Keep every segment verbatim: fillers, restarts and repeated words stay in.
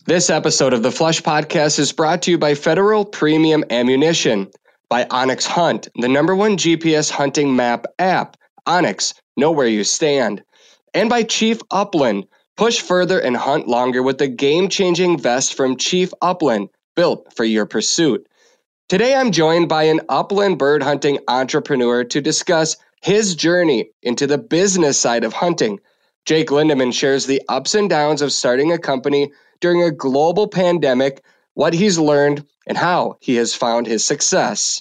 This episode of the Flush Podcast is brought to you by Federal Premium Ammunition, by Onyx Hunt, the number one G P S hunting map app. Onyx, know where you stand. And by Chief Upland, push further and hunt longer with the game-changing vest from Chief Upland, built for your pursuit. Today I'm joined by an upland bird hunting entrepreneur to discuss his journey into the business side of hunting. Jake Lindeman shares the ups and downs of starting a company during a global pandemic, what he's learned, and how he has found his success.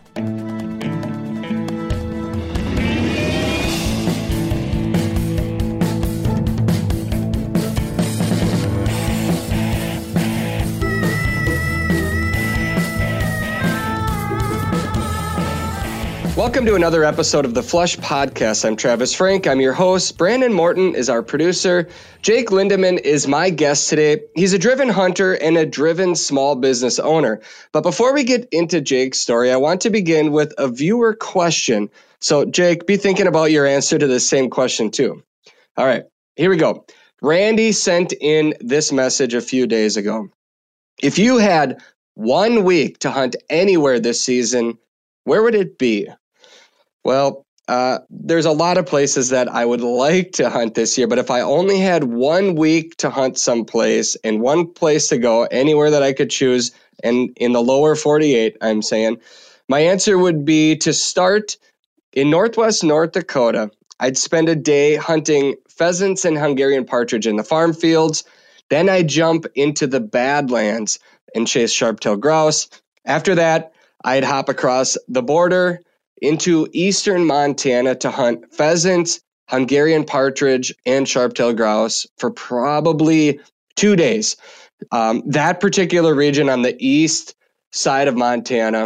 Welcome to another episode of the Flush Podcast. I'm Travis Frank. I'm your host. Brandon Morton is our producer. Jake Lindeman is my guest today. He's a driven hunter and a driven small business owner. But before we get into Jake's story, I want to begin with a viewer question. So, Jake, be thinking about your answer to the same question, too. All right, here we go. Randy sent in this message a few days ago. If you had one week to hunt anywhere this season, where would it be? Well, uh, there's a lot of places that I would like to hunt this year, but if I only had one week to hunt someplace and one place to go, anywhere that I could choose, and in the lower forty-eight, I'm saying, my answer would be to start in northwest North Dakota. I'd spend a day hunting pheasants and Hungarian partridge in the farm fields. Then I'd jump into the Badlands and chase sharp-tailed grouse. After that, I'd hop across the border into eastern Montana to hunt pheasants, Hungarian partridge, and sharp-tailed grouse for probably two days. Um, that particular region on the east side of Montana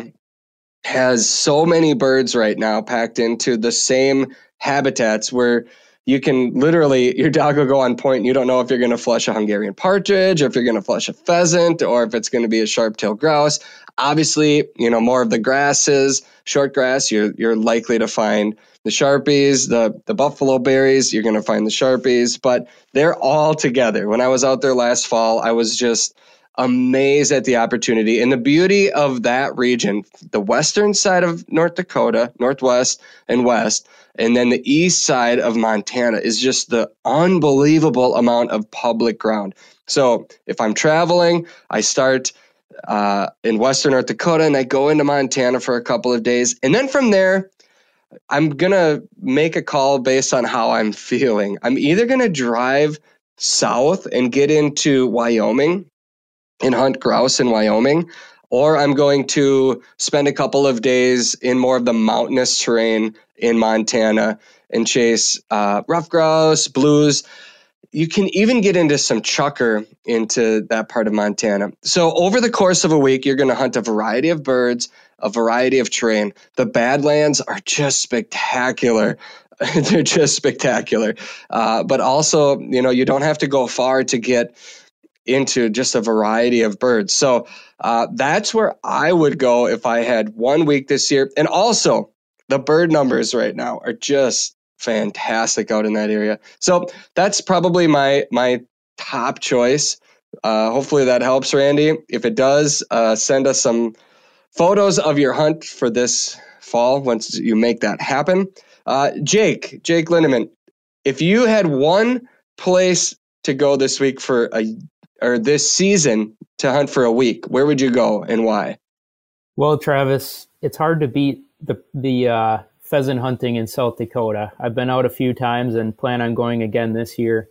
has so many birds right now packed into the same habitats where you can literally, your dog will go on point and you don't know if you're going to flush a Hungarian partridge, or if you're going to flush a pheasant, or if it's going to be a sharp-tailed grouse. Obviously, you know, more of the grasses, short grass, you're you're likely to find the Sharpies, the, the buffalo berries, you're going to find the Sharpies, but they're all together. When I was out there last fall, I was just amazed at the opportunity and the beauty of that region, the western side of North Dakota, northwest and west, and then the east side of Montana is just the unbelievable amount of public ground. So if I'm traveling, I start uh, in western North Dakota and I go into Montana for a couple of days. And then from there, I'm going to make a call based on how I'm feeling. I'm either going to drive south and get into Wyoming and hunt grouse in Wyoming, or I'm going to spend a couple of days in more of the mountainous terrain in Montana and chase uh, rough grouse, blues. You can even get into some chukar into that part of Montana. So over the course of a week, you're going to hunt a variety of birds, a variety of terrain. The Badlands are just spectacular. They're just spectacular. Uh, but also, you know, you don't have to go far to get into just a variety of birds. So uh, that's where I would go if I had one week this year. And also, the bird numbers right now are just fantastic out in that area. So that's probably my my top choice. Uh, hopefully that helps, Randy. If it does, uh, send us some photos of your hunt for this fall once you make that happen. Uh, Jake, Jake Lindeman, if you had one place to go this week for a or this season to hunt for a week, where would you go and why? Well, Travis, it's hard to beat the the uh, pheasant hunting in South Dakota. I've been out a few times and plan on going again this year.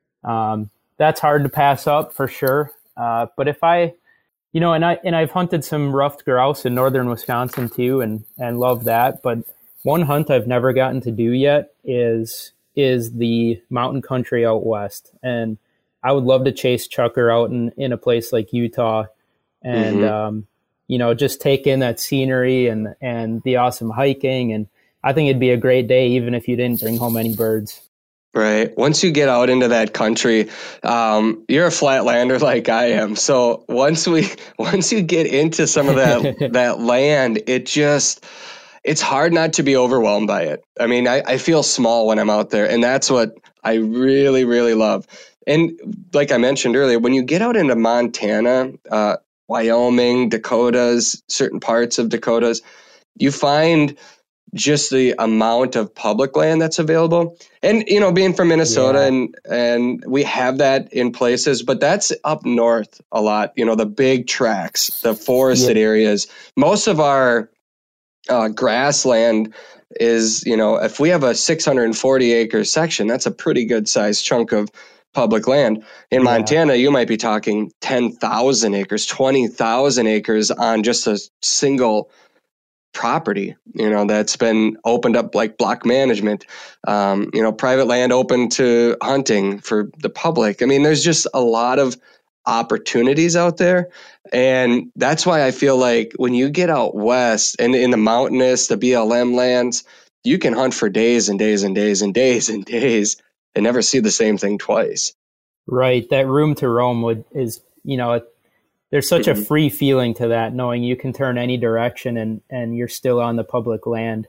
Um, that's hard to pass up for sure. Uh, but if I, you know, and I and I've hunted some ruffed grouse in northern Wisconsin too, and and love that. But one hunt I've never gotten to do yet is is the mountain country out west, and I would love to chase chukar out in, in a place like Utah and, mm-hmm. um, you know, just take in that scenery and, and the awesome hiking. And I think it'd be a great day, even if you didn't bring home any birds. Right. Once you get out into that country, um, you're a flatlander like I am. So once we, once you get into some of that, that land, it just, it's hard not to be overwhelmed by it. I mean, I, I feel small when I'm out there, and that's what I really, really love. And like I mentioned earlier, when you get out into Montana, uh, Wyoming, Dakotas, certain parts of Dakotas, you find just the amount of public land that's available. And, you know, being from Minnesota Yeah. and, and we have that in places, but that's up north a lot, you know, the big tracts, the forested Yeah. areas. Most of our uh, grassland is, you know, if we have a six hundred forty acre section, that's a pretty good sized chunk of public land. In Yeah. Montana, you might be talking ten thousand acres, twenty thousand acres on just a single property, you know, that's been opened up like block management, um, you know, private land open to hunting for the public. I mean, there's just a lot of opportunities out there. And that's why I feel like when you get out west and in the mountainous, the B L M lands, you can hunt for days and days and days and days and days and never see the same thing twice. Right. That room to roam would is, you know, there's such Mhm. a free feeling to that, knowing you can turn any direction and, and you're still on the public land.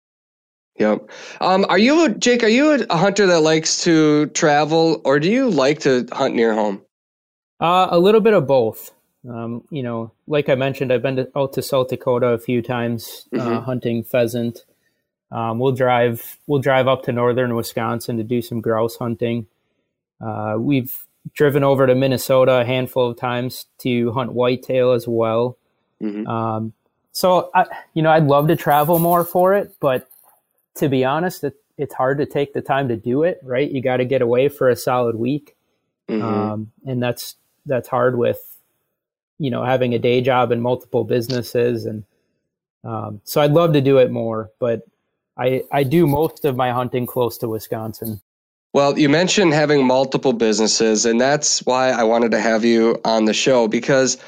Yep. Um, are you, a, Jake, are you a hunter that likes to travel, or do you like to hunt near home? Uh, a little bit of both. Um, you know, like I mentioned, I've been to, out to South Dakota a few times, uh, Mhm. hunting pheasant. Um, we'll drive, we'll drive up to northern Wisconsin to do some grouse hunting. Uh, we've driven over to Minnesota a handful of times to hunt whitetail as well. Mhm. Um, so I, you know, I'd love to travel more for it, but to be honest, it, it's hard to take the time to do it, right? You got to get away for a solid week. Mhm. Um, and that's, that's hard with, you know, having a day job and multiple businesses. And, um, so I'd love to do it more, but I, I do most of my hunting close to Wisconsin. Well, you mentioned having multiple businesses, and that's why I wanted to have you on the show, because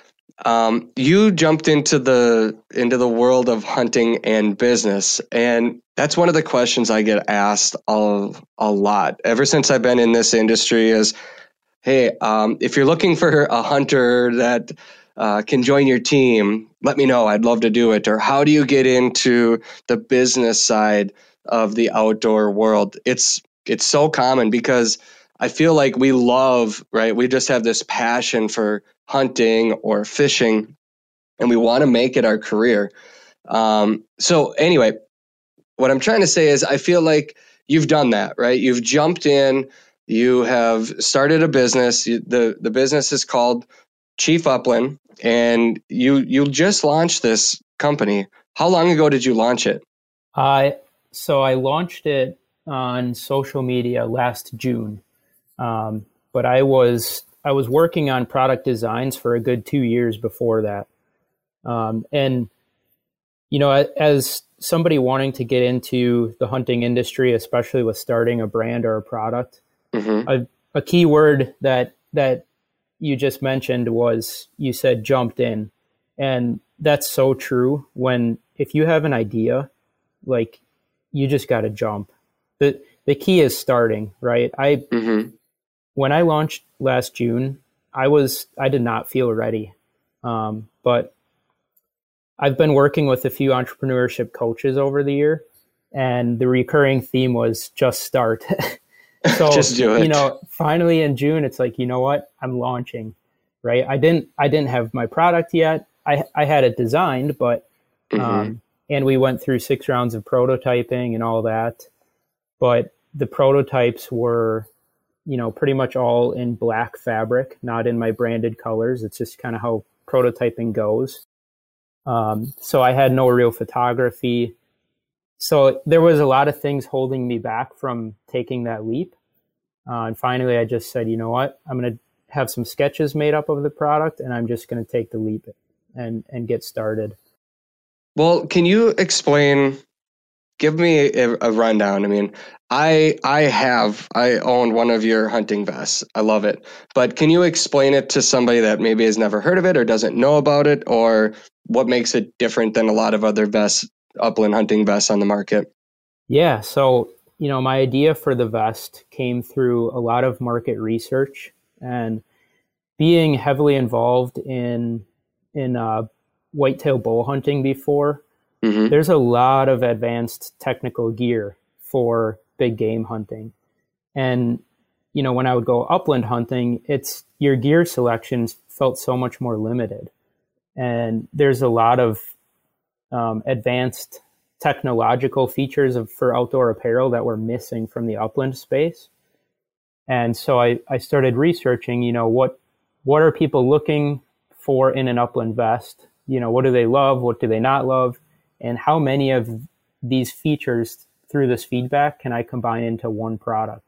um, you jumped into the into the world of hunting and business, and that's one of the questions I get asked a, a lot ever since I've been in this industry is, hey, um, if you're looking for a hunter that uh, can join your team, let me know. I'd love to do it. Or how do you get into the business side of the outdoor world? It's it's so common because I feel like we love, right? We just have this passion for hunting or fishing, and we want to make it our career. Um, so anyway, what I'm trying to say is I feel like you've done that, right? You've jumped in, you have started a business. You, the, the business is called Chief Upland, and you, you just launched this company. How long ago did you launch it? Uh, so I launched it on social media last June. Um, but I was, I was working on product designs for a good two years before that. Um, and, you know, as somebody wanting to get into the hunting industry, especially with starting a brand or a product, Mm-hmm. a, a key word that, that you just mentioned was, you said jumped in. And that's so true. When, if you have an idea, like, you just got to jump. The, the key is starting, right? I, Mm-hmm. When I launched last June, I was, I did not feel ready. Um, but I've been working with a few entrepreneurship coaches over the year, and the recurring theme was just start. So, Just do it. you know, finally in June, it's like, you know what, I'm launching, right? I didn't, I didn't have my product yet. I, I had it designed, but, um, Mm-hmm. and we went through six rounds of prototyping and all that, but the prototypes were, you know, pretty much all in black fabric, not in my branded colors. It's just kind of how prototyping goes. Um, so I had no real photography. So there was a lot of things holding me back from taking that leap. Uh, and finally, I just said, you know what, I'm going to have some sketches made up of the product, and I'm just going to take the leap and, and get started. Well, can you explain, give me a, a rundown? I mean, I I have, I own one of your hunting vests. I love it. But can you explain it to somebody that maybe has never heard of it or doesn't know about it, or what makes it different than a lot of other vests, upland hunting vests on the market? Yeah. So, you know, my idea for the vest came through a lot of market research and being heavily involved in, in, uh, whitetail bow hunting before. Mm-hmm. There's a lot of advanced technical gear for big game hunting. And, you know, when I would go upland hunting, it's your gear selections felt so much more limited. And there's a lot of um, advanced technological features of, for outdoor apparel that were missing from the upland space. And so I, I started researching, you know, what what are people looking for in an upland vest? You know, what do they love? What do they not love? And how many of these features through this feedback can I combine into one product?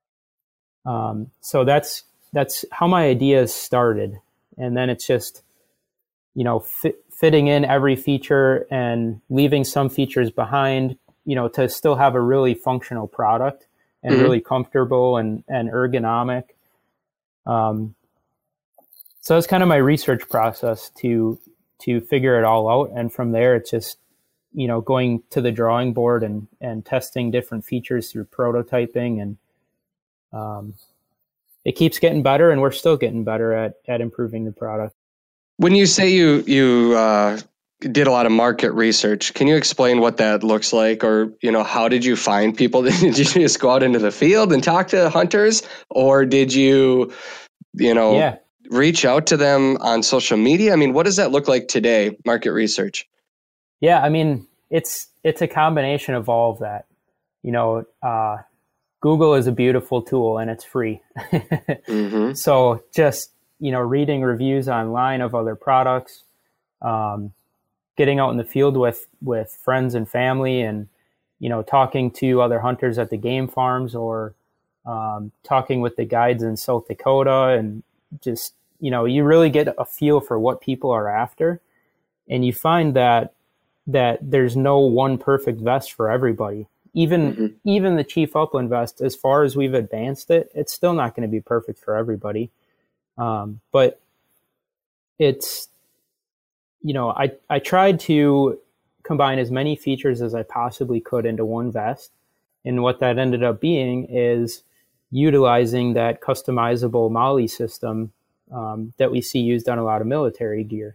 Um, so that's that's how my ideas started. And then it's just, you know, fit, fitting in every feature and leaving some features behind, you know, to still have a really functional product and mm-hmm. really comfortable and, and ergonomic. Um, so that's kind of my research process to to figure it all out. And from there, it's just, you know, going to the drawing board and, and testing different features through prototyping. And um, it keeps getting better, and we're still getting better at, at improving the product. When you say you you uh, did a lot of market research, can you explain what that looks like? Or, you know, how did you find people? Did you just go out into the field and talk to hunters? Or did you, you know, yeah. reach out to them on social media? I mean, what does that look like today, market research? Yeah, I mean, it's it's a combination of all of that. You know, uh, Google is a beautiful tool and it's free. mm-hmm. So just, you know, reading reviews online of other products, um, getting out in the field with, with friends and family, and, you know, talking to other hunters at the game farms, or um, talking with the guides in South Dakota, and just, you know, you really get a feel for what people are after. And you find that that there's no one perfect vest for everybody. Even mm-hmm. even the Chief Upland vest, as far as we've advanced it, it's still not going to be perfect for everybody. Um, but it's, you know, I, I tried to combine as many features as I possibly could into one vest. And what that ended up being is utilizing that customizable MOLLE system um, that we see used on a lot of military gear.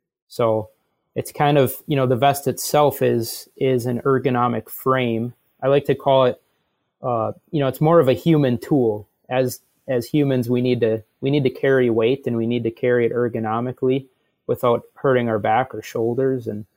So it's kind of, you know, the vest itself is is an ergonomic frame. I like to call it, uh, you know, it's more of a human tool. As as humans, we need to we need to carry weight, and we need to carry it ergonomically without hurting our back or shoulders. And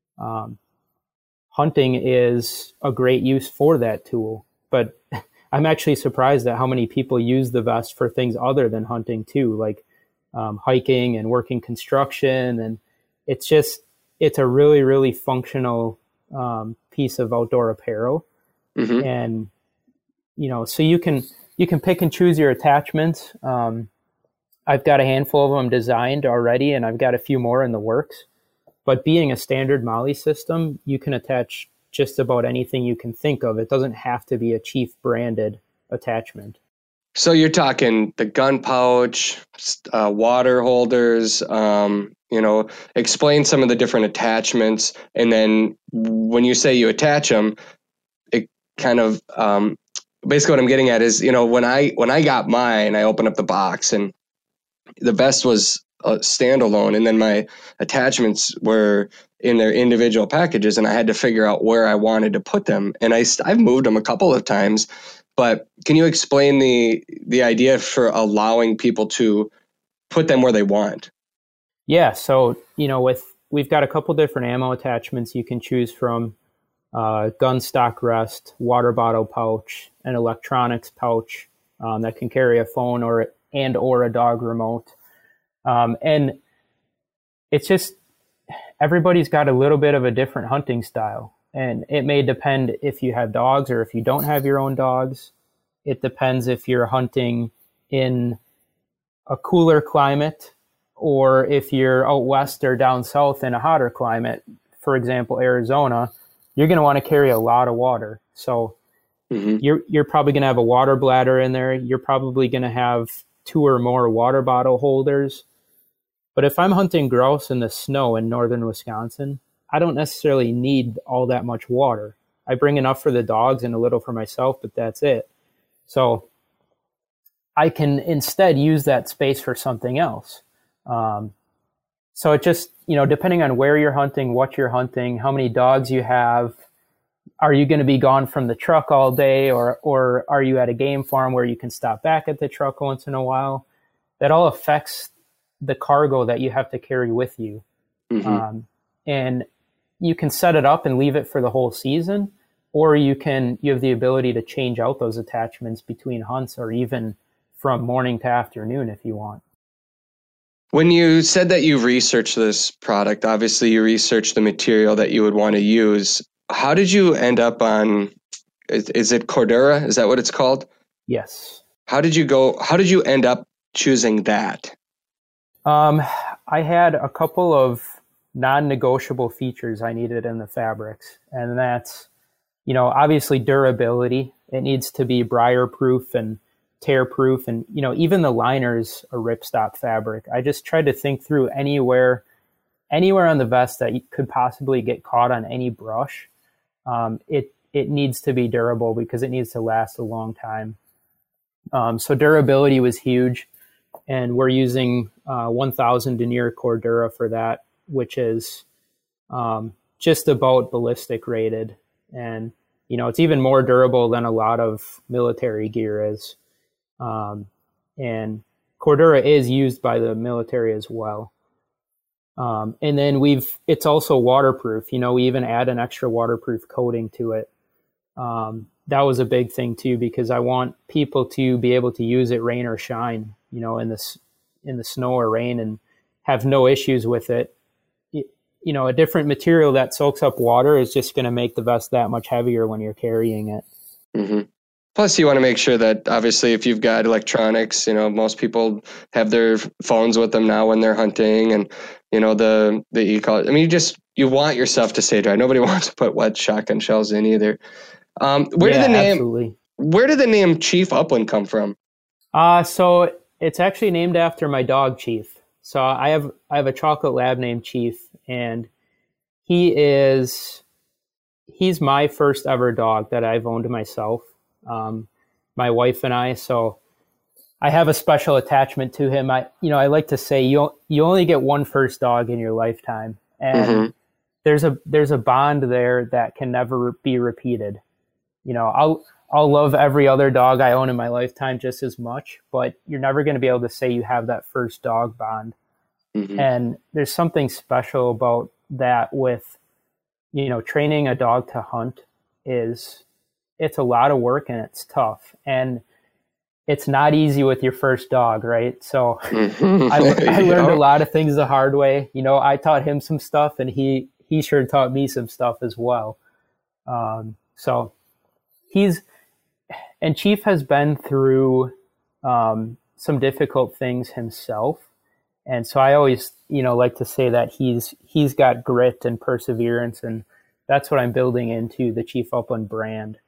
um, hunting is a great use for that tool. But I'm actually surprised at how many people use the vest for things other than hunting too, like um, hiking and working construction. And it's just, it's a really, really functional um, piece of outdoor apparel. Mm-hmm. And, you know, so you can, you can pick and choose your attachments. Um, I've got a handful of them designed already, and I've got a few more in the works. But being a standard MOLLE system, you can attach just about anything you can think of. It doesn't have to be a Chief branded attachment. So you're talking the gun pouch, uh, water holders, um, you know, explain some of the different attachments. And then when you say you attach them, it kind of, um, basically what I'm getting at is, you know, when I, when I got mine, I opened up the box and the vest was a standalone, and then my attachments were in their individual packages, and I had to figure out where I wanted to put them. And I, I've moved them a couple of times, but can you explain the, the idea for allowing people to put them where they want? Yeah. So, you know, with, we've got a couple different ammo attachments you can choose from, uh, gun stock rest, water bottle pouch, an electronics pouch, um, that can carry a phone or, and, or a dog remote. Um, and it's just, everybody's got a little bit of a different hunting style. And it may depend if you have dogs or if you don't have your own dogs. It depends if you're hunting in a cooler climate, or if you're out west or down south in a hotter climate, for example, Arizona, you're going to want to carry a lot of water. So mm-hmm. you're, you're probably going to have a water bladder in there. You're probably going to have two or more water bottle holders. But if I'm hunting grouse in the snow in northern Wisconsin, I don't necessarily need all that much water. I bring enough for the dogs and a little for myself, but that's it. So I can instead use that space for something else. Um, so it just, you know, depending on where you're hunting, what you're hunting, how many dogs you have, are you going to be gone from the truck all day, or or are you at a game farm where you can stop back at the truck once in a while? That all affects the cargo that you have to carry with you. Mm-hmm. Um, and you can set it up and leave it for the whole season, or you can you have the ability to change out those attachments between hunts, or even from morning to afternoon if you want. When you said that you researched this product, obviously you researched the material that you would want to use. How did you end up on, is, is it Cordura? Is that what it's called? Yes. How did you go, how did you end up choosing that? Um, I had a couple of non-negotiable features I needed in the fabrics. And that's, you know, obviously durability. It needs to be briar proof and tear proof. And, you know, even the liner's a ripstop fabric. I just tried to think through anywhere, anywhere on the vest that you could possibly get caught on any brush. Um, it, it needs to be durable because it needs to last a long time. Um, so durability was huge. And we're using uh, one thousand denier Cordura for that, which is um, just about ballistic rated. And, you know, it's even more durable than a lot of military gear is. Um, and Cordura is used by the military as well. Um, and then we've, it's also waterproof. You know, we even add an extra waterproof coating to it. Um, that was a big thing too, because I want people to be able to use it rain or shine, you know, in this, in the snow or rain, and have no issues with it. it you know, a different material that soaks up water is just going to make the vest that much heavier when you're carrying it. Mm-hmm. Plus, you want to make sure that, obviously, if you've got electronics, you know, most people have their phones with them now when they're hunting, and, you know, the, the e-call. I mean, you just, you want your stuff to stay dry. Nobody wants to put wet shotgun shells in either. Um, where yeah, did the name, absolutely. where did the name Chief Upland come from? Uh, so it's actually named after my dog, Chief. So I have, I have a chocolate lab named Chief, and he is, he's my first ever dog that I've owned myself. Um, my wife and I, so I have a special attachment to him. I, you know, I like to say you you only get one first dog in your lifetime, and mm-hmm. there's a there's a bond there that can never be repeated. You know, I'll I'll love every other dog I own in my lifetime just as much, but you're never going to be able to say you have that first dog bond. Mm-hmm. And there's something special about that with, you know, training a dog to hunt is. It's a lot of work and it's tough, and it's not easy with your first dog, right? So mm-hmm. I, I learned a lot of things the hard way. You know, I taught him some stuff, and he, he sure taught me some stuff as well. Um, so he's, and Chief has been through um, some difficult things himself. And so I always, you know, like to say that he's, he's got grit and perseverance, and that's what I'm building into the Chief Upland brand.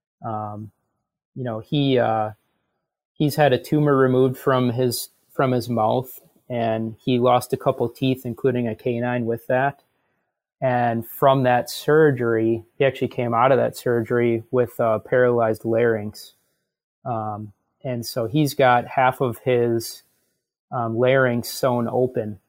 Um, you know, he, uh, he's had a tumor removed from his, from his mouth, and he lost a couple teeth, including a canine with that. And from that surgery, he actually came out of that surgery with a paralyzed larynx. Um, and so he's got half of his, um, larynx sewn open.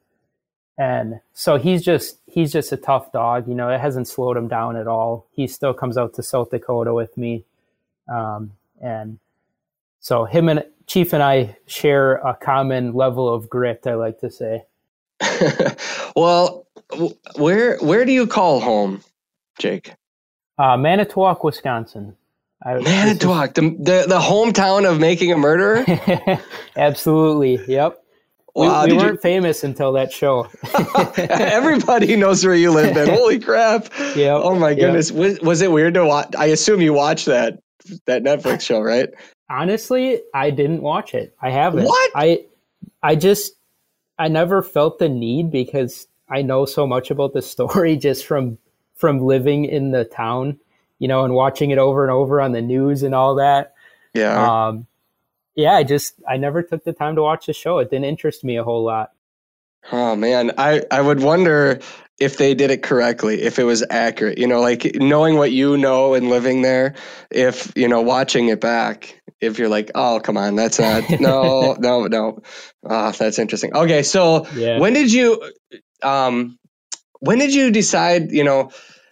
And so he's just, he's just a tough dog. You know, it hasn't slowed him down at all. He still comes out to South Dakota with me. Um, and so him and Chief and I share a common level of grit, I like to say. Well, where, where do you call home, Jake? Uh, Manitowoc, Wisconsin. I, Manitowoc, is... the, the, the hometown of Making a Murderer? Absolutely. Yep. Wow, we we weren't you... famous until that show. Everybody knows where you live then. Holy crap. Yeah. Oh my goodness. Yep. Was, was it weird to watch? I assume you watched that, that Netflix show, right? Honestly, I didn't watch it. I haven't. What? I, I just, I never felt the need because I know so much about the story just from, from living in the town, you know, and watching it over and over on the news and all that. Yeah. Um, Yeah, I just, I never took the time to watch the show. It didn't interest me a whole lot. Oh, man. I, I would wonder if they did it correctly, if it was accurate, you know, like knowing what you know and living there, if, you know, watching it back, if you're like, oh, come on, that's not, no, no, no. Oh, that's interesting. Okay. So yeah. when did you, um, when did you decide, you know,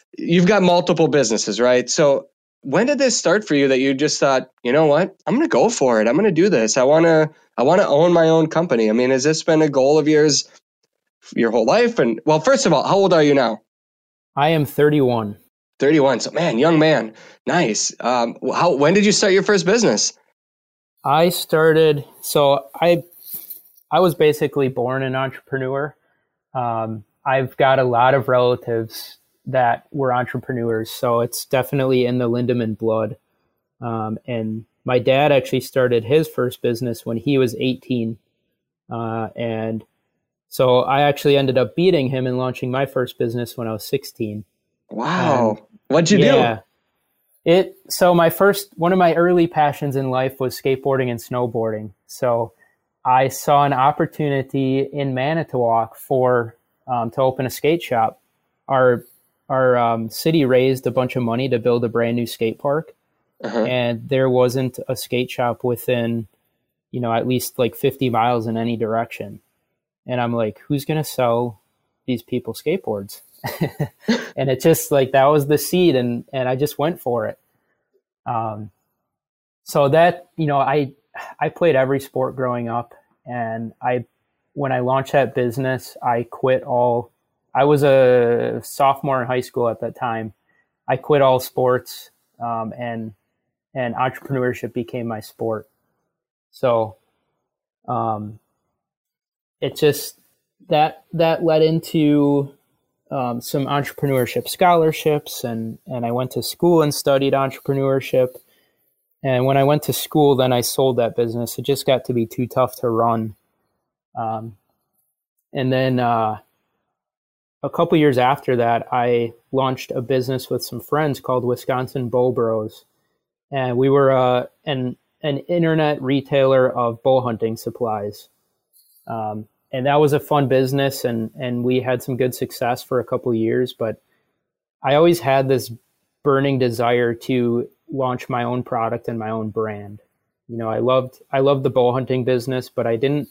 you've got multiple businesses, right? So when did this start for you that you just thought, you know what, I'm going to go for it. I'm going to do this. I want to, I want to own my own company. I mean, has this been a goal of yours your whole life? And well, first of all, how old are you now? I am thirty-one. thirty-one. So man, young man. Nice. Um, how, when did you start your first business? I started, so I, I was basically born an entrepreneur. Um, I've got a lot of relatives that were entrepreneurs, so it's definitely in the Lindemann blood. Um, and my dad actually started his first business when he was eighteen. Uh, and so I actually ended up beating him and launching my first business when I was sixteen. Wow. And What'd you yeah, do? It, so my first, one of my early passions in life was skateboarding and snowboarding. So I saw an opportunity in Manitowoc for, um, to open a skate shop. Our, our um, city raised a bunch of money to build a brand new skate park. Uh-huh. And there wasn't a skate shop within, you know, at least like fifty miles in any direction. And I'm like, who's going to sell these people skateboards? And it just like, that was the seed, and, and I just went for it. Um, so that, you know, I, I played every sport growing up, and I, when I launched that business, I quit all, I was a sophomore in high school at that time. I quit all sports, um, and, and entrepreneurship became my sport. So, um, it just, that, that led into, Um, some entrepreneurship scholarships, and, and I went to school and studied entrepreneurship. And when I went to school, then I sold that business. It just got to be too tough to run. Um, and then uh, a couple years after that, I launched a business with some friends called Wisconsin Bow Bros. And we were uh, an, an internet retailer of bow hunting supplies. Um, And that was a fun business, and, and we had some good success for a couple of years. But I always had this burning desire to launch my own product and my own brand. You know, I loved I loved the bow hunting business, but I didn't.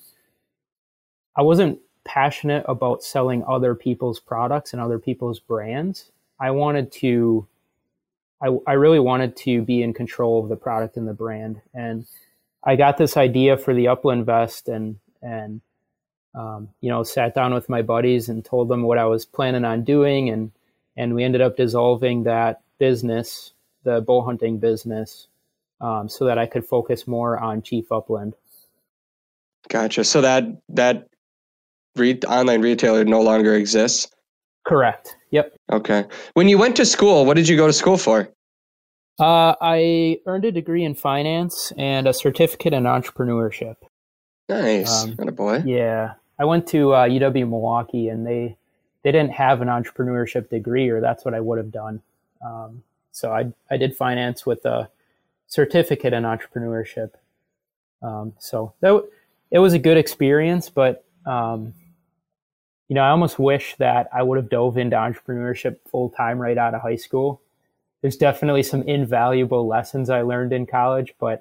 I wasn't passionate about selling other people's products and other people's brands. I wanted to. I I really wanted to be in control of the product and the brand, and I got this idea for the Upland vest, and and. Um, you know, sat down with my buddies and told them what I was planning on doing. And, and we ended up dissolving that business, the bow hunting business, um, so that I could focus more on Chief Upland. Gotcha. So that, that re- online retailer no longer exists? Correct. Yep. Okay. When you went to school, what did you go to school for? Uh, I earned a degree in finance and a certificate in entrepreneurship. Nice. Um, What a boy. Yeah. I went to uh, U W Milwaukee, and they they didn't have an entrepreneurship degree, or that's what I would have done. Um, so I I did finance with a certificate in entrepreneurship. Um, so that it was a good experience, but um, you know, I almost wish that I would have dove into entrepreneurship full time right out of high school. There's definitely some invaluable lessons I learned in college, but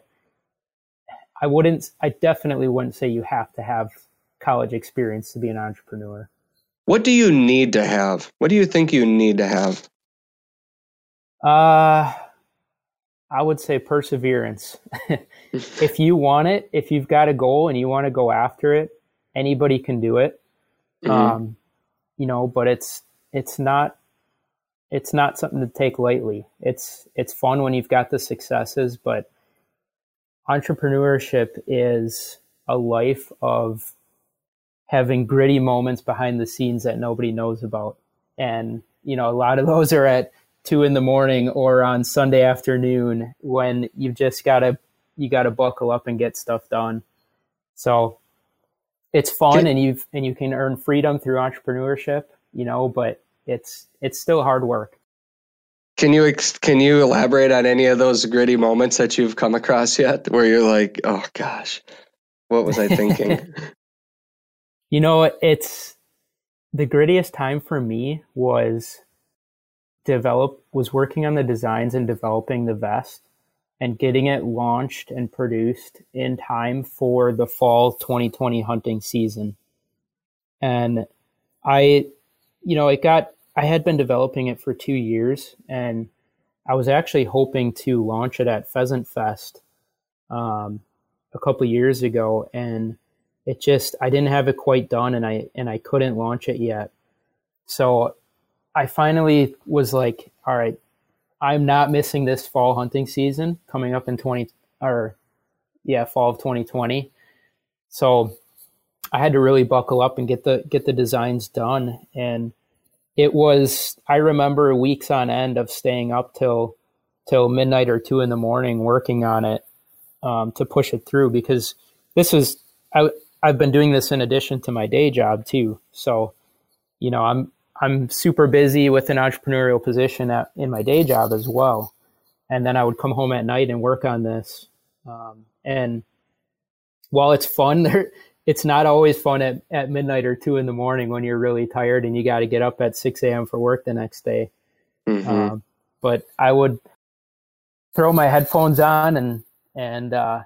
I wouldn't. I definitely wouldn't say you have to have college experience to be an entrepreneur. What do you need to have? What do you think you need to have? Uh, I would say perseverance. If you want it, if you've got a goal and you want to go after it, anybody can do it. Mm-hmm. Um, you know, but it's it's not it's not something to take lightly. It's it's fun when you've got the successes, but entrepreneurship is a life of having gritty moments behind the scenes that nobody knows about. And, you know, a lot of those are at two in the morning or on Sunday afternoon when you've just got to, you got to buckle up and get stuff done. So it's fun, can, and you've, and you can earn freedom through entrepreneurship, you know, but it's, it's still hard work. Can you, can you elaborate on any of those gritty moments that you've come across yet where you're like, oh gosh, what was I thinking? You know, it's the grittiest time for me was develop was working on the designs and developing the vest and getting it launched and produced in time for the fall twenty twenty hunting season. And I, you know, it got, I had been developing it for two years, and I was actually hoping to launch it at Pheasant Fest um, a couple of years ago, and it just I didn't have it quite done, and I and I couldn't launch it yet. So I finally was like, all right, I'm not missing this fall hunting season coming up in twenty or yeah fall of twenty twenty. So I had to really buckle up and get the get the designs done, and it was, I remember weeks on end of staying up till till midnight or two in the morning working on it um, to push it through, because this was, I, I've been doing this in addition to my day job too. So, you know, I'm I'm super busy with an entrepreneurial position at, in my day job as well. And then I would come home at night and work on this. Um, and while it's fun, there, it's not always fun at, at midnight or two in the morning when you're really tired and you got to get up at six a.m. for work the next day. Mm-hmm. Um, but I would throw my headphones on and, and, uh,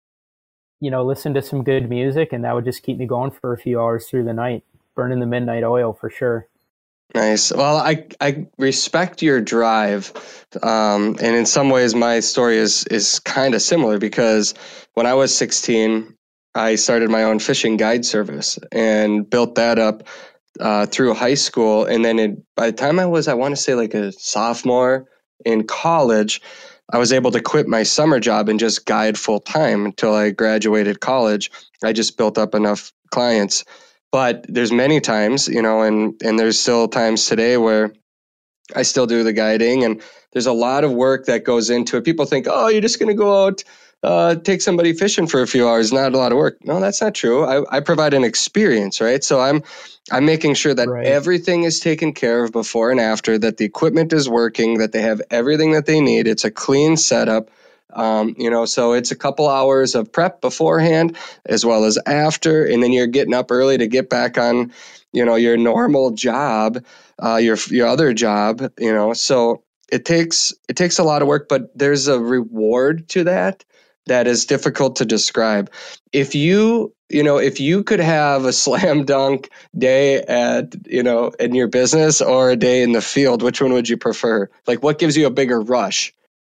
you know, listen to some good music, and that would just keep me going for a few hours through the night, burning the midnight oil for sure. Nice. Well, I, I respect your drive. Um, and in some ways my story is, is kind of similar, because when I was sixteen, I started my own fishing guide service and built that up uh, through high school. And then it, by the time I was, I want to say like a sophomore in college, I was able to quit my summer job and just guide full time until I graduated college. I just built up enough clients. But there's many times, you know, and, and there's still times today where I still do the guiding, and there's a lot of work that goes into it. People think, oh, you're just going to go out, uh, take somebody fishing for a few hours, not a lot of work. No, that's not true. I, I provide an experience, right? So I'm I'm making sure that right. everything is taken care of before and after, that the equipment is working, that they have everything that they need. It's a clean setup. Um, you know, so it's a couple hours of prep beforehand as well as after, and then you're getting up early to get back on, you know, your normal job, uh, your your other job, you know. So it takes it takes a lot of work, but there's a reward to that that is difficult to describe. If you, you know, if you could have a slam dunk day at, you know, in your business or a day in the field, which one would you prefer? Like, what gives you a bigger rush?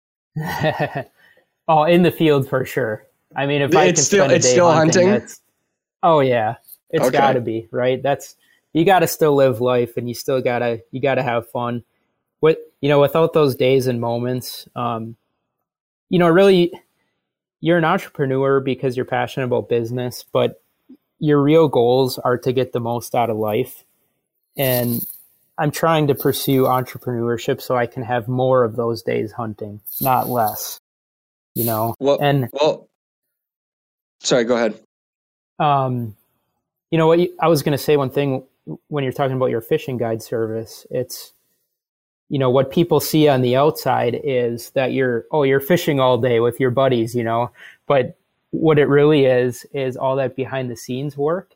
Oh, in the field for sure. I mean, if I it's can still spend a it's day still hunting, hunting. That's, oh yeah, it's okay. got to be right. That's you got to still live life, and you still gotta you gotta have fun. What you know, without those days and moments, um, you know, really, you're an entrepreneur because you're passionate about business, but your real goals are to get the most out of life. And I'm trying to pursue entrepreneurship so I can have more of those days hunting, not less. You know, well, and well, sorry, go ahead. Um, you know what, you, I was going to say one thing when you're talking about your fishing guide service. It's, you know, what people see on the outside is that you're, oh, you're fishing all day with your buddies, you know, but what it really is, is all that behind the scenes work.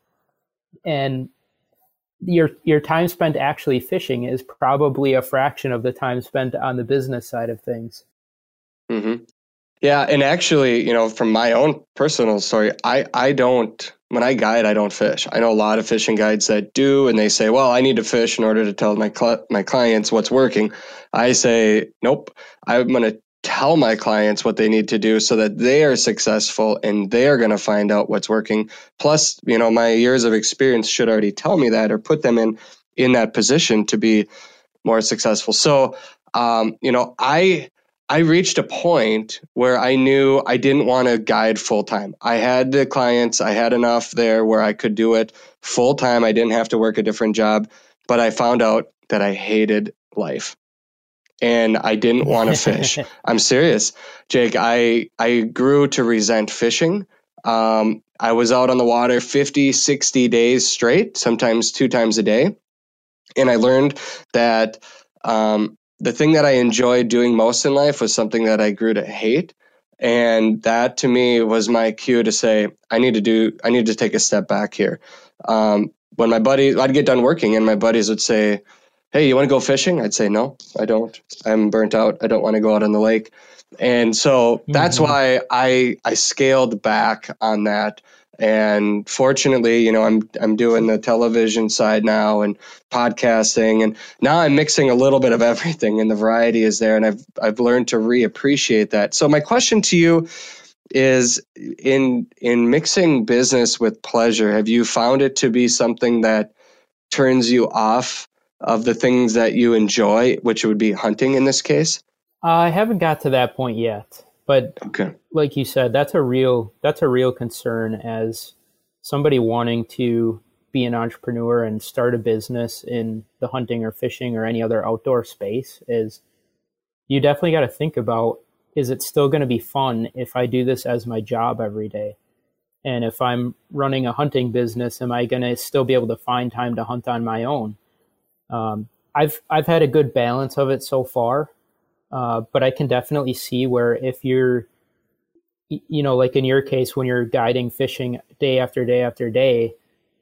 And your, your time spent actually fishing is probably a fraction of the time spent on the business side of things. Mm-hmm. Yeah. And actually, you know, from my own personal story, I, I don't, when I guide, I don't fish. I know a lot of fishing guides that do, and they say, well, I need to fish in order to tell my cl- my clients what's working. I say, nope, I'm going to tell my clients what they need to do so that they are successful and they are going to find out what's working. Plus, you know, my years of experience should already tell me that, or put them in, in that position to be more successful. So, um, you know, I, I reached a point where I knew I didn't want to guide full time. I had the clients, I had enough there where I could do it full time. I didn't have to work a different job, but I found out that I hated life and I didn't want to fish. I'm serious, Jake. I, I grew to resent fishing. Um, I was out on the water fifty, sixty days straight, sometimes two times a day. And I learned that, um, the thing that I enjoyed doing most in life was something that I grew to hate. And that to me was my cue to say, I need to do, I need to take a step back here. Um, when my buddies, I'd get done working and my buddies would say, hey, you want to go fishing? I'd say, no, I don't. I'm burnt out. I don't want to go out on the lake. And so that's mm-hmm. why I, I scaled back on that. And fortunately, you know, I'm I'm doing the television side now and podcasting, and now I'm mixing a little bit of everything, and the variety is there, and I've I've learned to reappreciate that. So my question to you is, in in mixing business with pleasure, have you found it to be something that turns you off of the things that you enjoy, which would be hunting in this case? I haven't got to that point yet, but Okay. like you said, that's a real that's a real concern as somebody wanting to be an entrepreneur and start a business in the hunting or fishing or any other outdoor space. Is you definitely got to think about, is it still going to be fun if I do this as my job every day? And if I'm running a hunting business, am I going to still be able to find time to hunt on my own? Um, I've I've had a good balance of it so far. Uh, but I can definitely see where if you're, you know, like in your case, when you're guiding fishing day after day after day,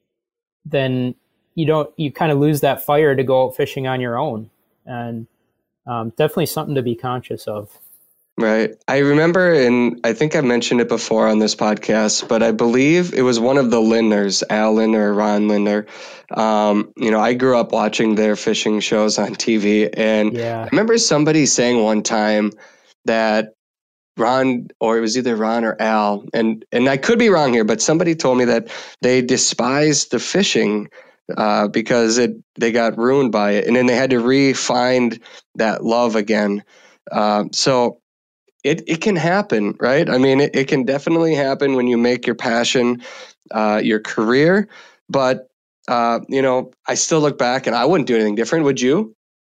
then you don't, you kind of lose that fire to go out fishing on your own. And um, definitely something to be conscious of. Right. I remember, and I think I mentioned it before on this podcast, but I believe it was one of the Lindners, Al Lindner, Ron Lindner. Um, you know, I grew up watching their fishing shows on T V, and Yeah. I remember somebody saying one time that Ron, or it was either Ron or Al, and and I could be wrong here, but somebody told me that they despised the fishing uh, because it they got ruined by it, and then they had to re-find that love again. Um, so. It it can happen, right? I mean, it, it can definitely happen when you make your passion uh, your career. But, uh, you know, I still look back and I wouldn't do anything different. Would you?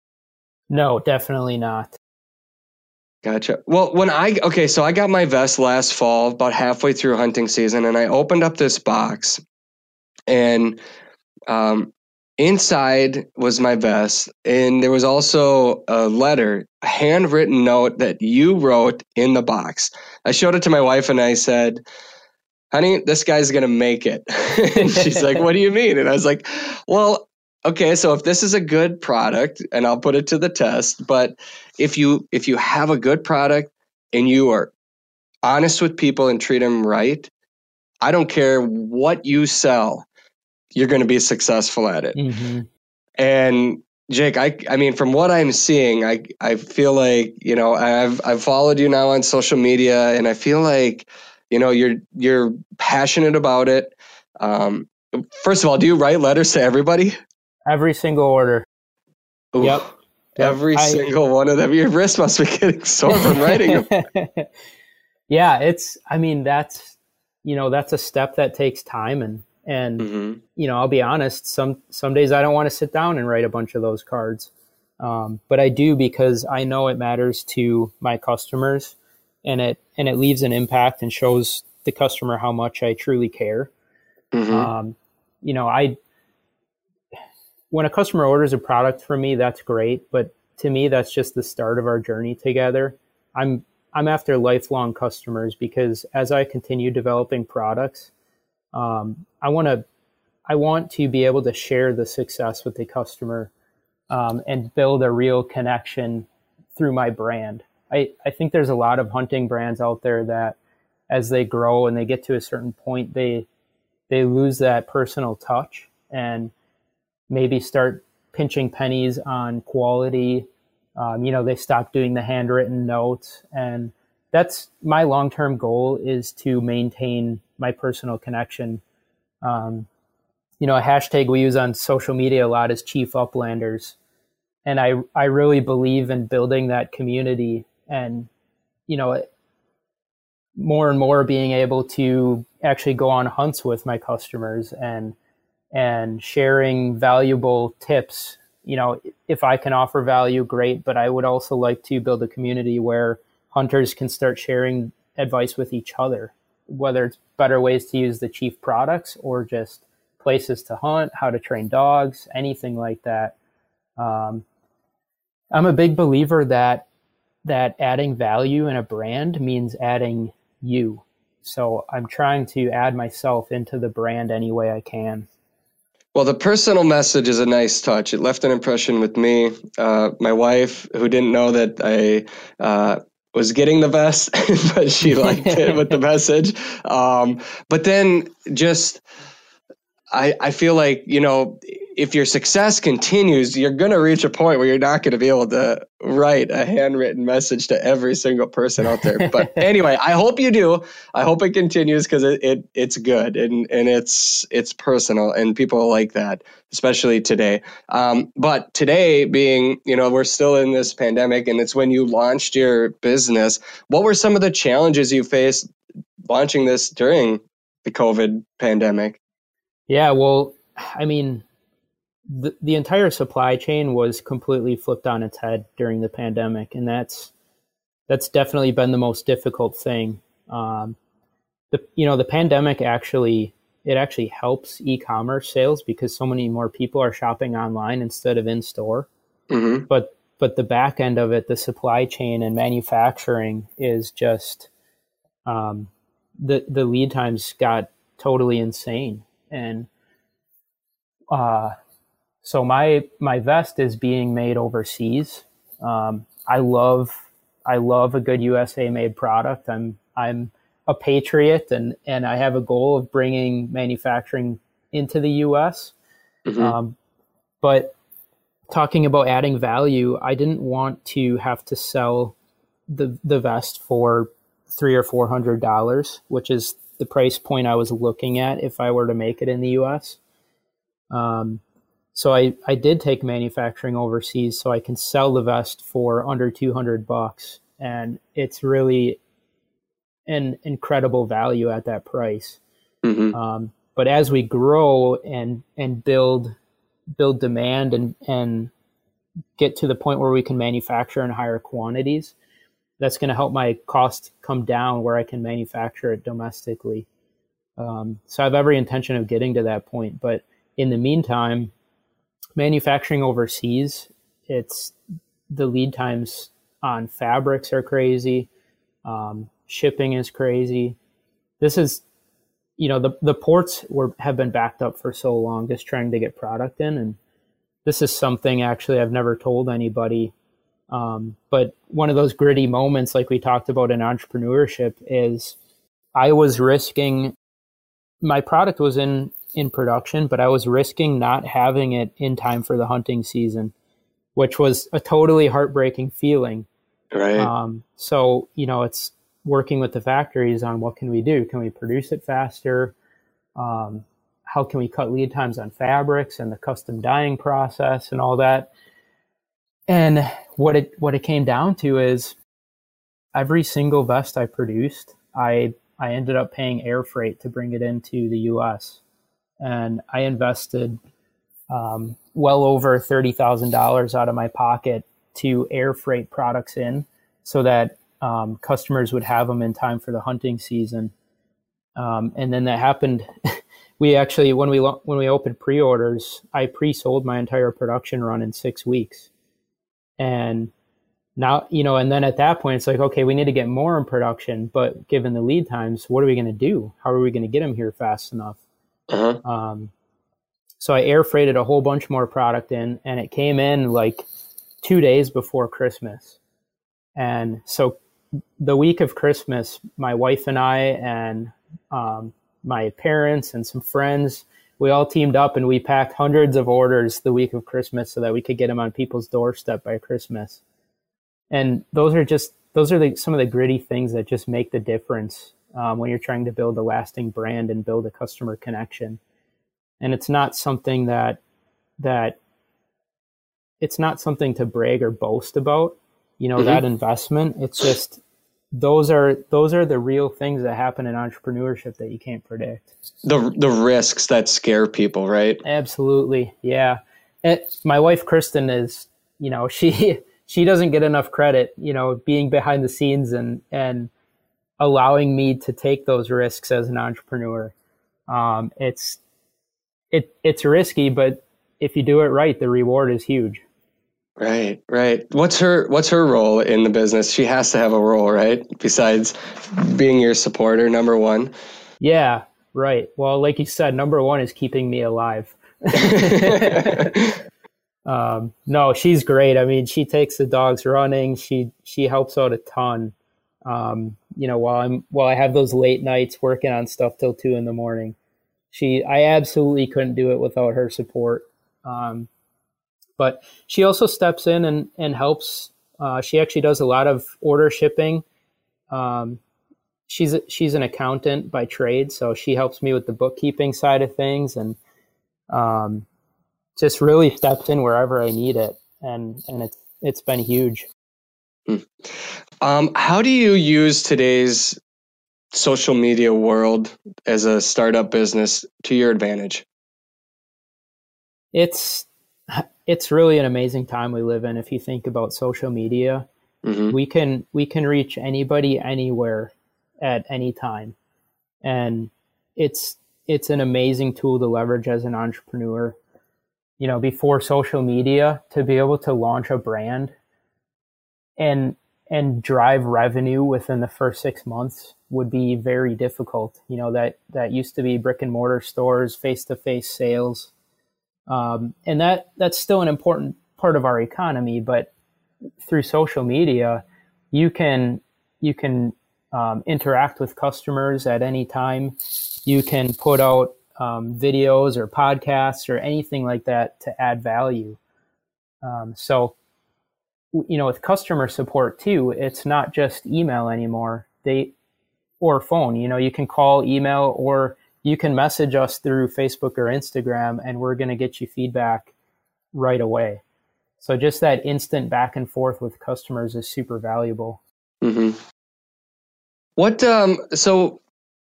No, definitely not. Gotcha. Well, when I, okay, so I got my vest last fall, about halfway through hunting season, and I opened up this box, and um, inside was my vest, and there was also a letter, a handwritten note that you wrote in the box. I showed it to my wife and I said, honey, this guy's going to make it. And she's like, what do you mean? And I was like, well, okay, so if this is a good product, and I'll put it to the test, but if you if you have a good product and you are honest with people and treat them right, I don't care what you sell, you're going to be successful at it. Mm-hmm. And Jake, I I mean, from what I'm seeing, I I feel like, you know, I've I've followed you now on social media, and I feel like, you know, you're you're passionate about it. Um, first of all, do you write letters to everybody? Every single order. Ooh, yep. Every I, single one of them. Your wrist must be getting sore from writing them. Yeah, it's, I mean, that's, you know, that's a step that takes time. And, and, mm-hmm. you know, I'll be honest, some, some days I don't want to sit down and write a bunch of those cards. Um, but I do, because I know it matters to my customers, and it, and it leaves an impact and shows the customer how much I truly care. Mm-hmm. Um, you know, I, when a customer orders a product from me, that's great. But to me, that's just the start of our journey together. I'm, I'm after lifelong customers, because as I continue developing products, um, I want to, I want to be able to share the success with the customer, um, and build a real connection through my brand. I, I think there's a lot of hunting brands out there that, as they grow and they get to a certain point, they, they lose that personal touch and maybe start pinching pennies on quality. Um, you know, they stop doing the handwritten notes. And that's my long-term goal, is to maintain my personal connection. Um, you know, a hashtag we use on social media a lot is Chief Uplanders. And I, I really believe in building that community, and, you know, more and more being able to actually go on hunts with my customers and, and sharing valuable tips. You know, if I can offer value, great, but I would also like to build a community where hunters can start sharing advice with each other, whether it's better ways to use the Chief products or just places to hunt, how to train dogs, anything like that. Um, I'm a big believer that that adding value in a brand means adding you. So I'm trying to add myself into the brand any way I can. Well, the personal message is a nice touch. It left an impression with me. Uh, my wife, who didn't know that I uh, was getting the vest, but she liked it with the message. Um, but then just, I, I feel like, you know, if your success continues, you're going to reach a point where you're not going to be able to write a handwritten message to every single person out there. But anyway, I hope you do. I hope it continues because it, it it's good and, and it's it's personal and people like that, especially today. Um, but today being, you know, we're still in this pandemic and it's when you launched your business. What were some of the challenges you faced launching this during the COVID pandemic? Yeah, well, I mean, the, the entire supply chain was completely flipped on its head during the pandemic. And that's, that's definitely been the most difficult thing. Um, the, you know, the pandemic actually, it actually helps e-commerce sales because so many more people are shopping online instead of in store. Mm-hmm. But, but the back end of it, the supply chain and manufacturing is just, um, the, the lead times got totally insane. And, uh, So my my vest is being made overseas. Um, I love I love a good U S A made product. I'm I'm a patriot, and and I have a goal of bringing manufacturing into the U S. Mm-hmm. Um, but talking about adding value, I didn't want to have to sell the the vest for three or four hundred dollars, which is the price point I was looking at if I were to make it in the U S. Um, So I, I did take manufacturing overseas so I can sell the vest for under two hundred bucks. And it's really an incredible value at that price. Mm-hmm. Um, but as we grow and, and build, build demand and, and get to the point where we can manufacture in higher quantities, that's going to help my cost come down where I can manufacture it domestically. Um, so I have every intention of getting to that point. But in the meantime, manufacturing overseas, it's the lead times on fabrics are crazy. Um, shipping is crazy. This is, you know, the, the ports were have been backed up for so long just trying to get product in. And this is something actually I've never told anybody. Um, but one of those gritty moments, like we talked about in entrepreneurship, is I was risking, my product was in in production, but I was risking not having it in time for the hunting season, which was a totally heartbreaking feeling. Right. Um, so, you know, it's working with the factories on what can we do? Can we produce it faster? Um, how can we cut lead times on fabrics and the custom dyeing process and all that? And what it, what it came down to is every single vest I produced, I, I ended up paying air freight to bring it into the U S. And I invested um, well over thirty thousand dollars out of my pocket to air freight products in so that um, customers would have them in time for the hunting season. Um, and then that happened. We actually, when we when we opened pre-orders, I pre-sold my entire production run in six weeks. And now, you know, and then at that point, it's like, okay, we need to get more in production. But given the lead times, what are we going to do? How are we going to get them here fast enough? Uh-huh. Um, so I air freighted a whole bunch more product in, and it came in like two days before Christmas. And so the week of Christmas, my wife and I and um, my parents and some friends, we all teamed up and we packed hundreds of orders the week of Christmas so that we could get them on people's doorstep by Christmas. And those are just, those are the, some of the gritty things that just make the difference um, when you're trying to build a lasting brand and build a customer connection. And it's not something that, that it's not something to brag or boast about, you know, mm-hmm. that investment. It's just, those are, those are the real things that happen in entrepreneurship that you can't predict. The, the risks that scare people, right? Absolutely. Yeah. It, my wife, Kristen, is, you know, she, she doesn't get enough credit, you know, being behind the scenes and, and allowing me to take those risks as an entrepreneur. Um, it's, it, it's risky, but if you do it right, the reward is huge. Right, right. What's her, what's her role in the business? She has to have a role, right? Besides being your supporter, number one. Yeah, right. Well, like you said, number one is keeping me alive. Um, no, she's great. I mean, she takes the dogs running. She, she helps out a ton. Um, you know, while I'm while I have those late nights working on stuff till two in the morning, she I absolutely couldn't do it without her support. Um, but she also steps in and and helps. Uh, she actually does a lot of order shipping. Um, she's she's an accountant by trade, so she helps me with the bookkeeping side of things, and um, just really steps in wherever I need it, and and it's it's been huge. Um, how do you use today's social media world as a startup business to your advantage? It's it's really an amazing time we live in. If you think about social media, mm-hmm. we can we can reach anybody anywhere at any time, and it's it's an amazing tool to leverage as an entrepreneur. You know, before social media, to be able to launch a brand and and drive revenue within the first six months would be very difficult. You know, that that used to be brick and mortar stores, face-to-face sales. Um, and that that's still an important part of our economy, but through social media, you can you can um, interact with customers at any time. You can put out um, videos or podcasts or anything like that to add value. Um, so, you know, with customer support too, it's not just email anymore. They or phone. You know, you can call, email, or you can message us through Facebook or Instagram, and we're going to get you feedback right away. So just that instant back and forth with customers is super valuable. Mm-hmm. What, um, so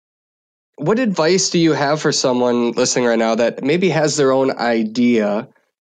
what advice do you have for someone listening right now that maybe has their own idea,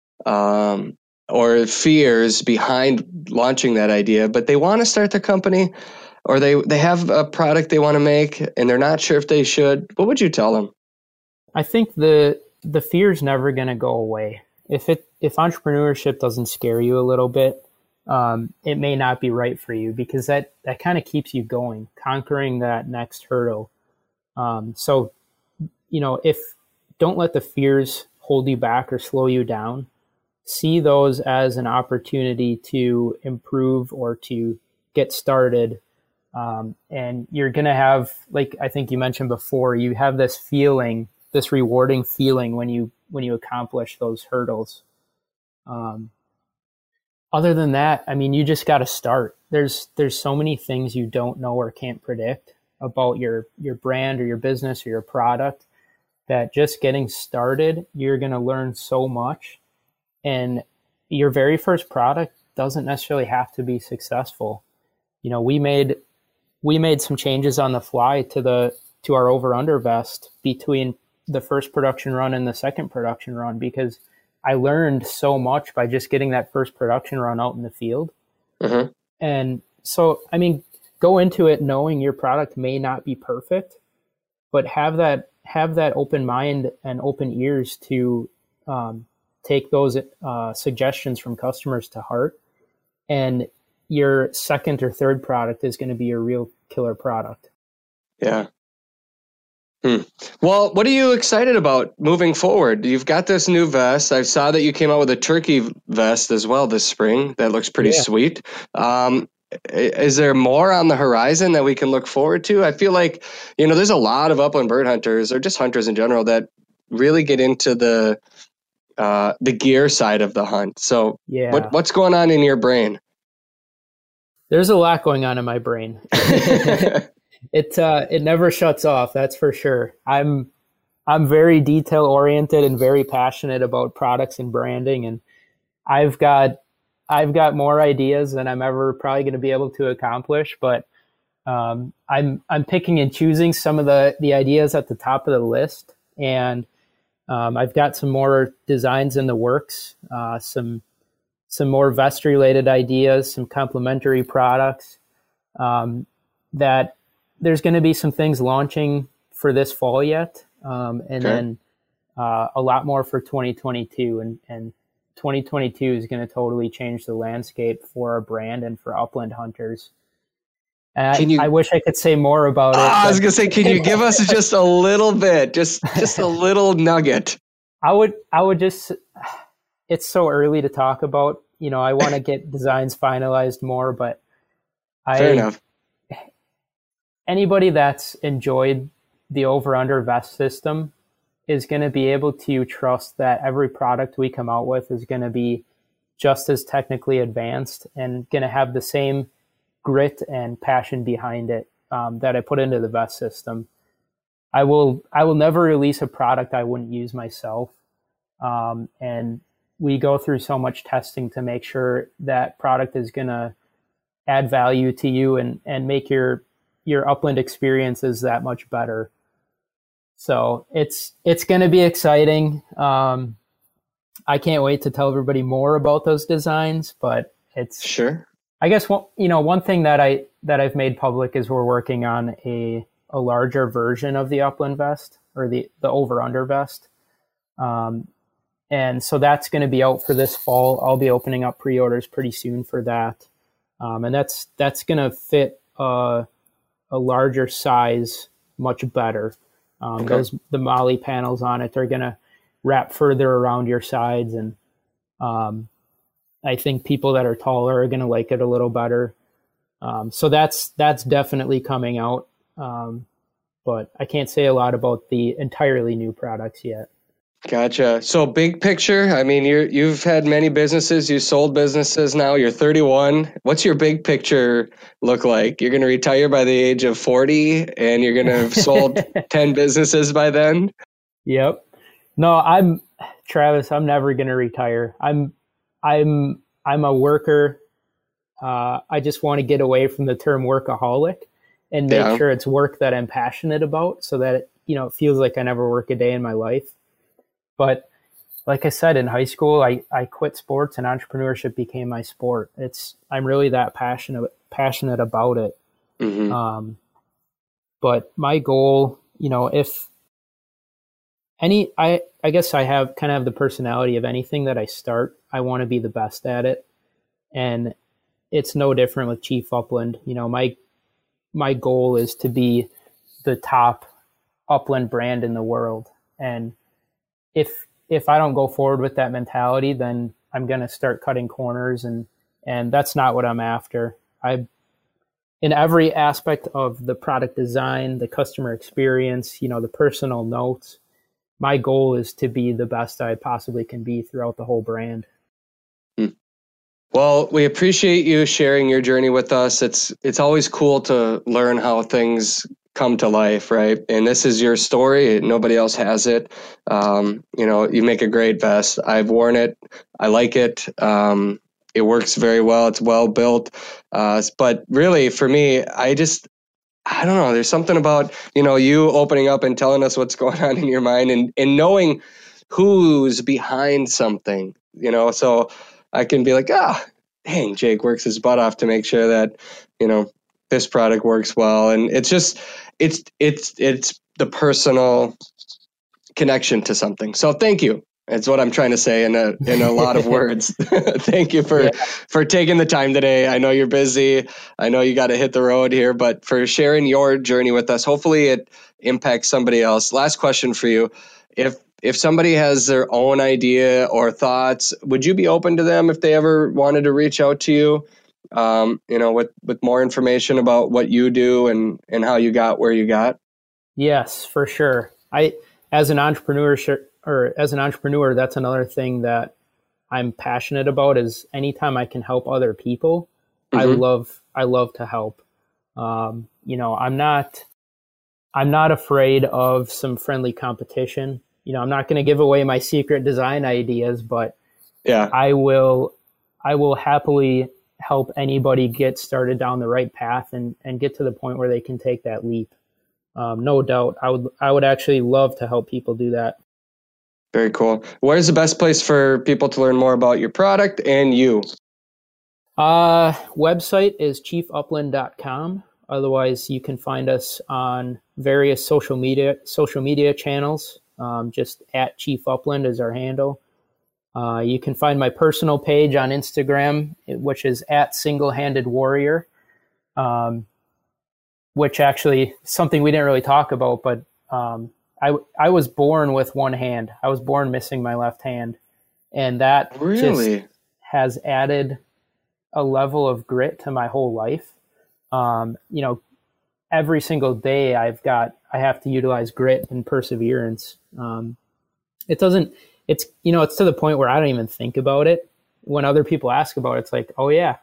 um, or fears behind launching that idea, but they want to start their company, or they, they have a product they want to make and they're not sure if they should? What would you tell them? I think the the fear is never going to go away. If it if entrepreneurship doesn't scare you a little bit, um, it may not be right for you, because that, that kind of keeps you going, conquering that next hurdle. Um, so, you know, if don't let the fears hold you back or slow you down. See those as an opportunity to improve or to get started. Um, and you're going to have, like I think you mentioned before, you have this feeling, this rewarding feeling when you when you accomplish those hurdles. Um, other than that, I mean, you just got to start. There's there's so many things you don't know or can't predict about your your brand or your business or your product, that just getting started, you're going to learn so much. And your very first product doesn't necessarily have to be successful. You know, we made we made some changes on the fly to the to our over under vest between the first production run and the second production run, because I learned so much by just getting that first production run out in the field. Mm-hmm. And so, I mean, go into it knowing your product may not be perfect, but have that have that open mind and open ears to um, take those uh, suggestions from customers to heart, and your second or third product is going to be a real killer product. Yeah. Hmm. Well, what are you excited about moving forward? You've got this new vest. I saw that you came out with a turkey vest as well this spring. That looks pretty yeah. sweet. Um, is there more on the horizon that we can look forward to? I feel like, you know, there's a lot of upland bird hunters, or just hunters in general, that really get into the uh, the gear side of the hunt. So yeah. what what's going on in your brain? There's a lot going on in my brain. it uh, it never shuts off, that's for sure. I'm I'm very detail oriented and very passionate about products and branding, and I've got I've got more ideas than I'm ever probably going to be able to accomplish. But um, I'm I'm picking and choosing some of the the ideas at the top of the list, and um, I've got some more designs in the works, uh, some. some more vest related ideas, some complementary products, um, that there's going to be some things launching for this fall yet. Um, and okay. then uh, a lot more for twenty twenty-two, and, and twenty twenty-two is going to totally change the landscape for our brand and for upland hunters. And can I, you, I wish I could say more about uh, it. I was going to say, can you give us just a little bit, just, just a little nugget? I would, I would just, it's so early to talk about. You know, I want to get designs finalized more, but I, Fair enough. anybody that's enjoyed the over-under vest system is going to be able to trust that every product we come out with is going to be just as technically advanced and going to have the same grit and passion behind it um, that I put into the vest system. I will I will never release a product I wouldn't use myself. Um, and we go through so much testing to make sure that product is going to add value to you and, and make your your upland experiences that much better. So it's it's going to be exciting. Um, I can't wait to tell everybody more about those designs, but it's sure. I guess one, you know, one thing that I that I've made public is we're working on a a larger version of the upland vest or the the over under vest, um, and so that's going to be out for this fall. I'll be opening up pre-orders pretty soon for that, um, and that's that's going to fit uh, a larger size much better. Um, okay. Those the Molly panels on it, they're going to wrap further around your sides, and um, I think people that are taller are going to like it a little better. Um, so that's that's definitely coming out, um, but I can't say a lot about the entirely new products yet. Gotcha. So big picture, I mean, you're, you've had many businesses, you sold businesses now, you're thirty-one. What's your big picture look like? You're going to retire by the age of forty and you're going to have sold ten businesses by then? Yep. No, I'm Travis, I'm never going to retire. I'm, I'm, I'm a worker. Uh, I just want to get away from the term workaholic and make yeah. sure it's work that I'm passionate about so that, it, you know, it feels like I never work a day in my life. But like I said, in high school, I, I quit sports and entrepreneurship became my sport. It's I'm really that passionate passionate about it. Mm-hmm. Um, but my goal, you know, if any, I, I guess I have kind of have the personality of anything that I start, I want to be the best at it. And it's no different with Chief Upland. You know, my my goal is to be the top upland brand in the world. And if if I don't go forward with that mentality, then I'm going to start cutting corners, and and that's not what I'm after. I in every aspect of the product design, the customer experience, you know, the personal notes, my goal is to be the best I possibly can be throughout the whole brand. Well, we appreciate you sharing your journey with us. It's it's always cool to learn how things come to life, right? And this is your story. Nobody else has it. Um, you know, you make a great vest. I've worn it. I like it. Um, it works very well. It's well built. Uh, but really, for me, I just, I don't know. There's something about, you know, you opening up and telling us what's going on in your mind and, and knowing who's behind something, you know, so I can be like, ah, dang, Jake works his butt off to make sure that, you know, this product works well. And it's just, it's, it's, it's the personal connection to something. So thank you. That's what I'm trying to say in a, in a lot of words. Thank you for, yeah. for taking the time today. I know you're busy. I know you got to hit the road here, but for sharing your journey with us, hopefully it impacts somebody else. Last question for you. If, if somebody has their own idea or thoughts, would you be open to them if they ever wanted to reach out to you? Um, you know, with, with more information about what you do and, and how you got where you got? Yes, for sure. I, as an entrepreneur, or as an entrepreneur, that's another thing that I'm passionate about is anytime I can help other people, mm-hmm. I love, I love to help. Um, you know, I'm not, I'm not afraid of some friendly competition. You know, I'm not going to give away my secret design ideas, but yeah, I will, I will happily help anybody get started down the right path and, and get to the point where they can take that leap. Um, no doubt. I would, I would actually love to help people do that. Very cool. Where's the best place for people to learn more about your product and you? Uh, website is chief upland dot com. Otherwise, you can find us on various social media, social media channels. Um, just at Chief Upland is our handle. Uh, you can find my personal page on Instagram, which is at Single Handed Warrior, um, which actually something we didn't really talk about, but um, I, I was born with one hand. I was born missing my left hand. And that really just has added a level of grit to my whole life. Um, you know, every single day I've got, I have to utilize grit and perseverance. Um, it doesn't, it's, you know, it's to the point where I don't even think about it. When other people ask about it, it's like, oh yeah,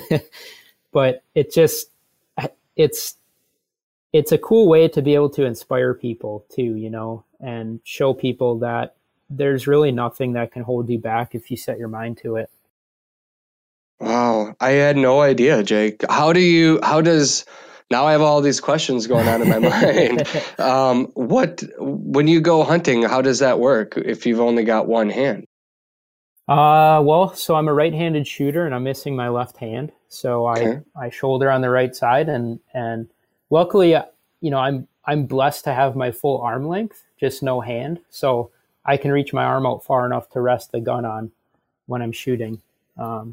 but it just, it's, it's a cool way to be able to inspire people too, you know, and show people that there's really nothing that can hold you back if you set your mind to it. Wow. I had no idea, Jake. How do you, how does, now I have all these questions going on in my mind. Um, what, when you go hunting, how does that work if you've only got one hand? Uh, well, so I'm a right-handed shooter and I'm missing my left hand. So I, Okay. I shoulder on the right side and, and luckily, you know, I'm, I'm blessed to have my full arm length, just no hand. So I can reach my arm out far enough to rest the gun on when I'm shooting. Um,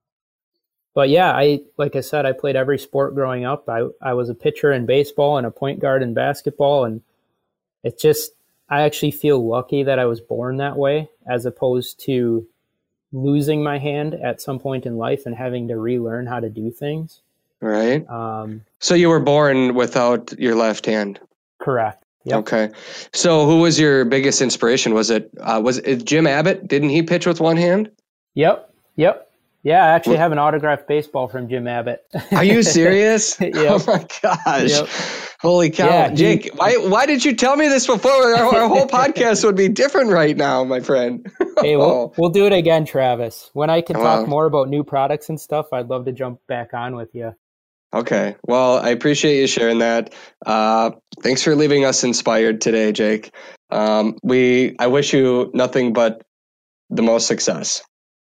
but yeah, I, like I said, I played every sport growing up. I, I was a pitcher in baseball and a point guard in basketball. And it just, I actually feel lucky that I was born that way, as opposed to losing my hand at some point in life and having to relearn how to do things. Right. Um, So you were born without your left hand. correct. Yep. Okay. So who was your biggest inspiration? Was it, uh, was it Jim Abbott? Didn't he pitch with one hand? Yep. Yep. Yeah, I actually have an autographed baseball from Jim Abbott. Are you serious? Yep. Oh my gosh. Yep. Holy cow. Yeah, he- Jake, why why did you tell me this before? Our, our whole podcast would be different right now, my friend. Hey, we'll, we'll do it again, Travis. When I can Wow. talk more about new products and stuff, I'd love to jump back on with you. Okay. Well, I appreciate you sharing that. Uh, thanks for leaving us inspired today, Jake. Um, we I wish you nothing but the most success.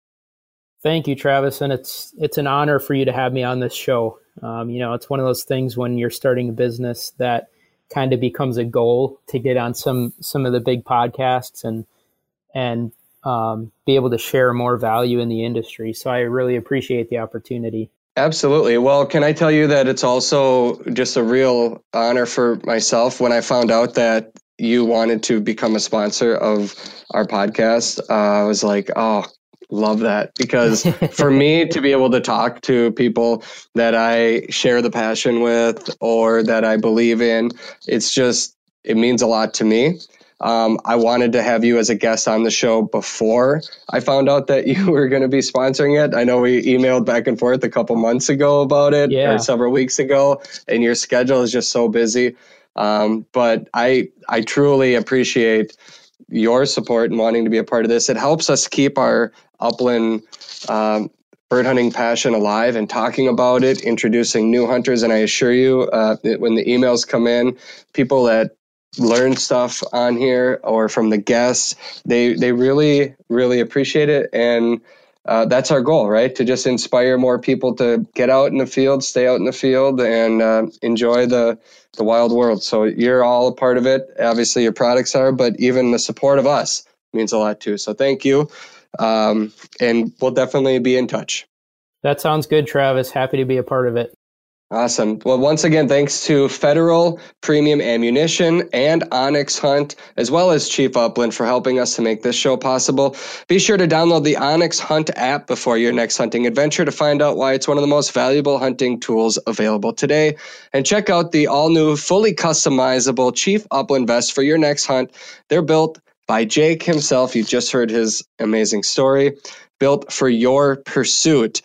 Thank you, Travis. And it's it's an honor for you to have me on this show. Um, you know, it's one of those things when you're starting a business that kind of becomes a goal to get on some some of the big podcasts and and um, be able to share more value in the industry. So I really appreciate the opportunity. Absolutely. Well, can I tell you that it's also just a real honor for myself when I found out that you wanted to become a sponsor of our podcast. Uh, I was like, oh, love that. Because for me to be able to talk to people that I share the passion with or that I believe in, it's just, it means a lot to me. Um, I wanted to have you as a guest on the show before I found out that you were going to be sponsoring it. I know we emailed back and forth a couple months ago about it, Yeah. or several weeks ago, and your schedule is just so busy. Um, but I, I truly appreciate your support and wanting to be a part of this. It helps us keep our upland um, bird hunting passion alive and talking about it, introducing new hunters. And I assure you, uh, that when the emails come in, people that learn stuff on here or from the guests, they they really really appreciate it, and uh, that's our goal, right? To just inspire more people to get out in the field, stay out in the field, and uh, enjoy the the wild world. So you're all a part of it. Obviously, your products are, but even the support of us means a lot too. So thank you, um, and we'll definitely be in touch. That sounds good, Travis. Happy to be a part of it. Awesome. Well, once again, thanks to Federal Premium Ammunition and Onyx Hunt, as well as Chief Upland for helping us to make this show possible. Be sure to download the Onyx Hunt app before your next hunting adventure to find out why it's one of the most valuable hunting tools available today. And check out the all-new, fully customizable Chief Upland vest for your next hunt. They're built by Jake himself. You just heard his amazing story. Built for your pursuit.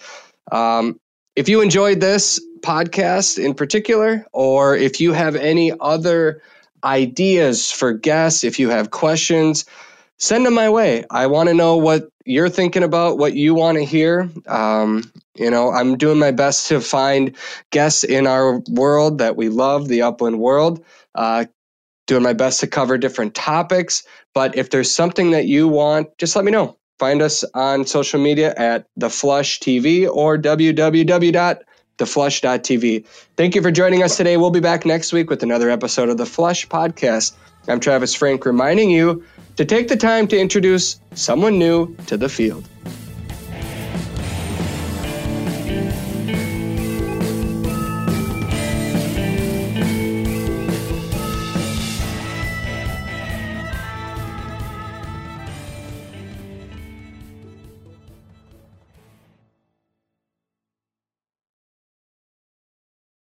Um, if you enjoyed this podcast in particular, or if you have any other ideas for guests, if you have questions, send them my way. I want to know what you're thinking about, what you want to hear. Um, you know, I'm doing my best to find guests in our world that we love, the upland world, uh, doing my best to cover different topics. But if there's something that you want, just let me know. Find us on social media at The Flush T V or w w w dot the flush dot t v. Thank you for joining us today. We'll be back next week with another episode of the Flush Podcast. I'm Travis Frank, reminding you to take the time to introduce someone new to the field.